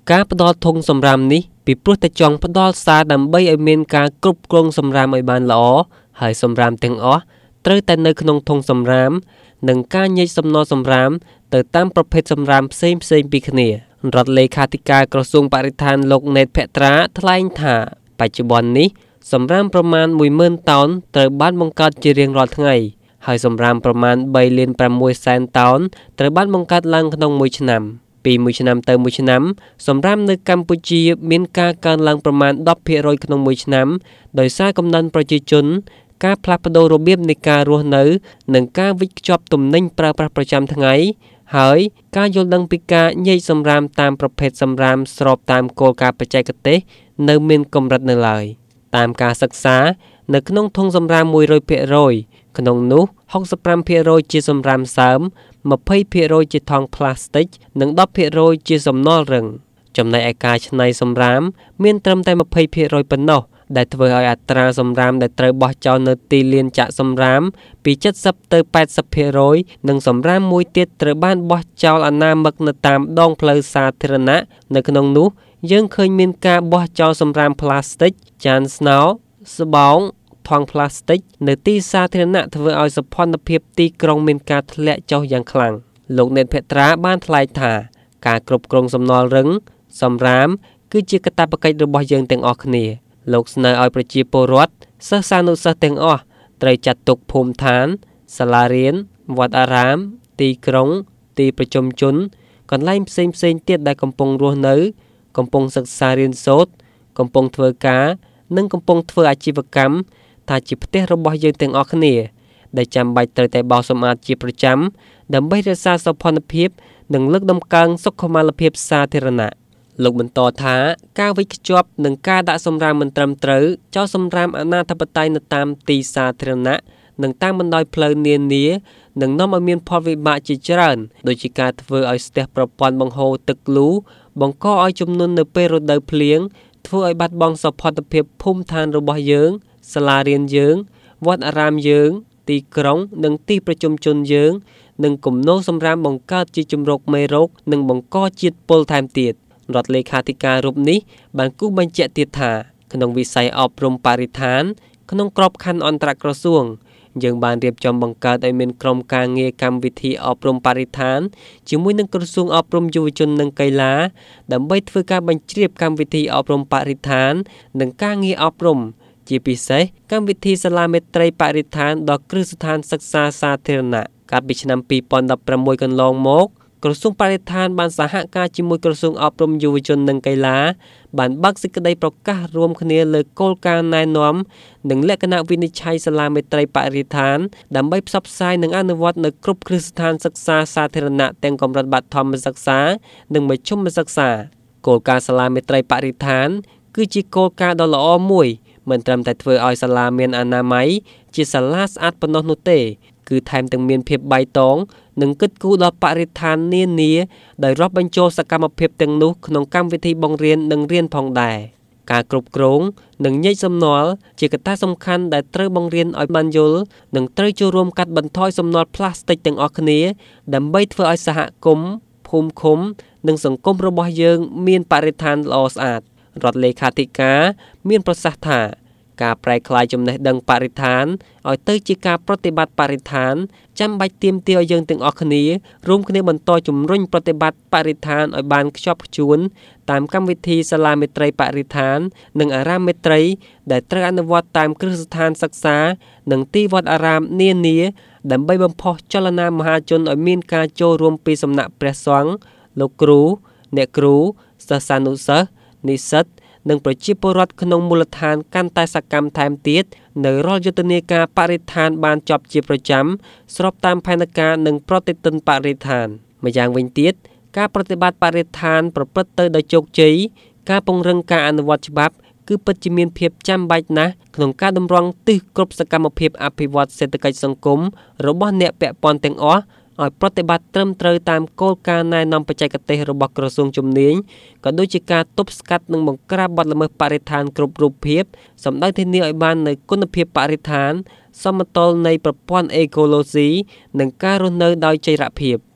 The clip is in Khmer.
ការផ្ដល់ធុងសម្រាមនេះពីព្រោះតែចង់ផ្ដល់សារដើម្បីឲ្យមានការគ្រប់គ្រងសម្រាមឲ្យបានល្អហើយសម្រាមទាំងអស់ត្រូវតែនៅក្នុងធុងសម្រាមនិងការញែកសំណល់សម្រាមទៅតាមប្រភេទសម្រាមផ្សេងពីគ្នារដ្ឋលេខាធិការក្រសួងបរិស្ថានលោកណេតភត្រាថ្លែងថាបច្ចុប្បន្ននេះសម្រាមប្រមាណ 10,000 តោនត្រូវបានបង្កើតជារៀងរាល់ថ្ងៃហើយសម្រាមប្រមាណ 3,600,000 តោនត្រូវបានបង្កើតឡើងក្នុងមួយឆ្នាំពីមួយឆ្នាំទៅមួយឆ្នាំសម្រាមនៅកម្ពុជាមានការកើនឡើងប្រមាណ 10% ក្នុងមួយឆ្នាំដោយសារកំណើនប្រជាជនការផ្លាស់ប្ដូររបៀបនៃការរស់នៅនិងការវិចខ្ចប់ទំនិញប្រើប្រាស់ប្រចាំថ្ងៃហើយការយល់ដឹងពីការញែកសម្រាមតាមប្រភេទសម្រាមស្របតាមគោលការណ៍បច្ចេកទេសនៅមានកម្រិតនៅឡើយតាមការសិក្សានៅក្នុងធុងសម្រាម 100% ក្នុងនោះ 65% ជាសម្រាមសើម 20% ជាថង់ប្លាស្ទិកនិង 10% ជាសំណល់រឹងចំណែកឯការច្នៃសម្រាមមានត្រឹមតែ 20% ប៉ុណ្ណោះដែលធ្វើឲ្យអត្រាសម្រាមដែលត្រូវបោះចោលនៅទីលានចាក់សម្រាមពី 70 ទៅ 80% និងសម្រាមមួយទៀតត្រូវបានបោះចោលអនាមិកនៅតាមដងផ្លូវសាធារណៈនៅក្នុងនោះយើងឃើញមានការបោះចោលសម្រាមប្លាស្ទិកចានស្នោស្បោងថង់ប្លាស្ទិកនៅទីសាធារណៈធ្វើឲ្យសោភ័ណភាពទីក្រុងមានការធ្លាក់ចុះយ៉ាងខ្លាំងលោកណេតភត្រាបានថ្លែងថាការគ្រប់គ្រងសំណល់រឹងសម្រាមគឺជាកាតព្វកិច្ចរបស់យើងទាំងអស់គ្នាលោកស្នើឲ្យប្រជាពលរដ្ឋសិស្សានុសិស្សទាំងអស់ត្រូវចាត់ទុកភូមិឋានសាលារៀនវត្តអារាមទីក្រុងទីប្រជុំជនកន្លែងផ្សេងទៀតដែលកំពុងរស់នៅកំពុងសិក្សារៀនសូត្រកំពុងធ្វើការនិងកំពុងធ្វើអាជីវកម្មថាជាផ្ទះរបស់យើងទាំងអស់គ្នាដែលចាំបាច់ត្រូវតែបោសសម្អាតជាប្រចាំដើម្បីរក្សាសោភ័ណភាពនិងលើកតម្កើងសុខុមាលភាពសាធារណៈលោកបន្តថាការវេចខ្ចប់និងការដាក់សម្រាមមិនត្រឹមត្រូវចោលសម្រាមអនាធិបតេយ្យនៅតាមទីសាធារណៈនិងតាមបណ្ដោយផ្លូវនានានឹងនាំឲ្យមានផលវិបាកជាច្រើនដូចជាការធ្វើឲ្យស្ទះប្រព័ន្ធបង្ហូរទឹកលូបង្កឲ្យជំនន់នៅពេលរដូវភ្លៀងធ្វើឲ្យបាត់បង់សោភ័ណភាពភូមិឋានរបស់យើងសាលារៀនយើងវត្តអារាមយើងទីក្រុងនិងទីប្រជុំជនយើងនិងគំនរសម្រាមបង្កើតជាជំរកមេរោគនិងបង្កជាតិពុលថែមទៀតរដ្ឋលេខាធិការរូបនេះបានគូបញ្ជាក់ទៀតថាក្នុងវិស័យអប់រំបរិស្ថានក្នុងក្របខ័ណ្ឌអន្តរក្រសួងយើងបានរៀបចំបង្កើតឲ្យមានក្រុមការងារកម្មវិធីអប់រំបរិស្ថានជាមួយនឹងក្រសួងអប់រំយុវជននិងកីឡាដើម្បីធ្វើការបញ្ជ្រាបកម្មវិធីអប់រំបរិស្ថាននិងការងារអប់រំជាពិសេសកម្មវិធីសាលាមេត្រីបរិស្ថានដល់គ្រឹះស្ថានសិក្សាសាធារណៈកាលពីឆ្នាំ 2016 កន្លងមកក្រសួងបរិស្ថានបានសហការជាមួយក្រសួងអប់រំយុវជននិងកីឡាបានបើកសេចក្តីប្រកាសរួមគ្នាលើគោលការណ៍ណែនាំនិងលក្ខណៈវិនិច្ឆ័យសាលាមេត្រីបរិស្ថានដើម្បីផ្សព្វផ្សាយនិងអនុវត្តនៅគ្រប់គ្រឹះស្ថានសិក្សាសាធារណៈទាំងកម្រិតបឋមសិក្សានិងមធ្យមសិក្សាគោលការណ៍សាលាមេត្រីបរិស្ថានគឺជាគោលការណ៍ដ៏ល្អមួយមិនត្រឹមតែធ្វើឲ្យសាលាមានអនាម័យជាសាលាស្អាតប៉ុណ្ណោះនោះទេគឺថែមទាំងមានភាពបៃតងនិងគិតគូរដល់បរិស្ថាននានាដោយរាប់បញ្ចូលសកម្មភាពទាំងនោះក្នុងកម្មវិធីបង្រៀននិងរៀនផងដែរការគ្រប់គ្រងនិងញែកសំណល់ជាកត្តាសំខាន់ដែលត្រូវបង្រៀនឲ្យបានយល់និងត្រូវចូលរួមកាត់បន្ថយសំណល់ប្លាស្ទិកទាំងអស់គ្នាដើម្បីធ្វើឲ្យសហគមន៍ភូមិឃុំនិងសង្គមរបស់យើងមានបរិស្ថានល្អស្អាតរដ្ឋលេខាធិការមានប្រសាសន៍ថាការប្រែក្លាយចំណេះដឹងបរិស្ថានឲ្យទៅជាការប្រតិបត្តិបរិស្ថានចាំបាច់ទាមទារឲ្យយើងទាំងអស់គ្នារួមគ្នាបន្តជំរុញប្រតិបត្តិបរិស្ថានឲ្យបានខ្ជាប់ខ្ជួនតាមកម្មវិធីសាលាមេត្រីបរិស្ថាននិងអារាមមេត្រីដែលត្រូវអនុវត្តតាមគ្រឹះស្ថានសិក្សានិងទីវត្តអារាមនានាដើម្បីបំផុសចលនាមហាជនឲ្យមានការចូលរួមពីសំណាក់ព្រះសង្ឃលោកគ្រូអ្នកគ្រូសិស្សានុសិស្សនិស្សិតនិងប្រជាពលរដ្ឋក្នុងមូលដ្ឋានកាន់តែសកម្មថែមទៀតនៅរាល់យុទ្ធនាការបរិស្ថានបានចប់ជាប្រចាំស្របតាមផែនការនិងប្រតិទិនបរិស្ថានម្យ៉ាងវិញទៀតការប្រតិបត្តិបរិស្ថានប្រព្រឹត្តទៅដោយជោគជ័យការពង្រឹងការអនុវត្តច្បាប់គឺពិតជាមានភាពចាំបាច់ណាស់ក្នុងការតម្រង់ទិសគ្រប់សកម្មភាពអភិវឌ្ឍសេដ្ឋកិច្ចសង្គមរបស់អ្នកពាក់ព័ន្ធទាំងអស់ឲ្យប្រតិបត្តិត្រឹមត្រូវតាមគោលការណ៍ណែនាំបច្ចេកទេសរបស់ក្រសួងជំនាញក៏ដូចជាការទប់ស្កាត់និងបង្ក្រាបបទល្មើសបរិស្ថានគ្រប់រូបភាពសម្ដៅធានាឲ្យបាននូវគុណភាពបរិស្ថានសមតុល្យនៃប្រព័ន្ធអេកូឡូស៊ីនិងការរស់នៅដោយចីរភាព